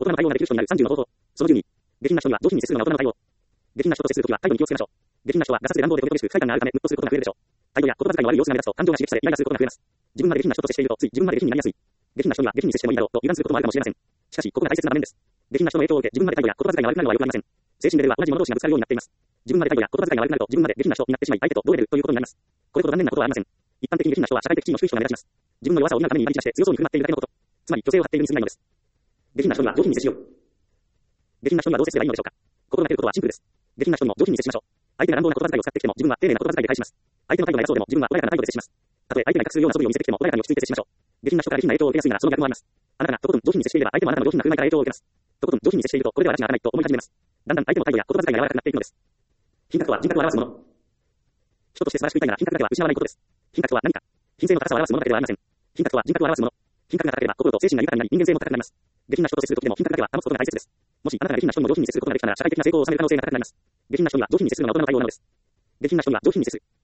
大人の対応ができる人になる30の方法。その12。下品な人には上品に接するのが大人の対応。下品な人と接するときは態度に気をつけましょう。下品な人はガサツで乱暴でゴテゴテしく不快感があるため、ムッとすることが増えるでしょう。態度や言葉遣いの悪い様子が目立つと感情が刺激されイライラすることが増えます。自分まで下品な人と接しているとつい自分まで下品になりやすい。下品な人には下品に接してもいいだろうと油断することもあるかもしれません。しかし、ここが大切な場面です。下品な人の影響を受け、自分まで態度や言葉遣いが悪くなるのは良くありません。精神レベルは同じ者同士がぶつかるようになっています。自分まで態度や言葉遣いが悪くなると自分まで下品な人になってしまい、相手と同レベルということになります。これほど残念なことはありません。一般的に下品な人は社会的地位の低い人が目立ちます。自分の弱さを補うために威張り散らして強そうに振る舞っているだけのこと。つまり、虚勢を張っているに過ぎないのです。下品な人には上品に接しよう。下品な人にはどう接すればいいのでしょうか。心がけることはシンプルです。下品な人にも上品に接しましょう。相手が乱暴な言葉遣いを使ってきても自分は丁寧な言葉遣いで返します。相手の態度が偉そうでも自分は穏やかな態度で接します。たとえ相手が威嚇するような素振りを見せてきても穏やかに落ち着いて接しましょう。下品な人から下品な影響を受けやすいならその逆もあります。あなたがとことん上品に接していれば相手もあなたの上品な振る舞いから影響を受けます。とことん上品に接しているとこれでは埒が明かないと思い始めます。だんだん相手の態度や言葉遣いが柔らかくなっていくのです。品格とは人格を表すもの。人として素晴らしくいたいなら品格だけは失わないことです。品格は何か。品性の高さを表すものだけではありません。品格は人格を表すもの。品格が高ければ心と精神が豊かになり人間性も高くなります。下品な人と接するときでも品格だけは保つことが大切です。もしあなたが下品な人にも上品に接することができたなら社会的な成功を収める可能性が高くなります。下品な人には上品に接するのが大人の対応なのです。下品な人には上品に接する。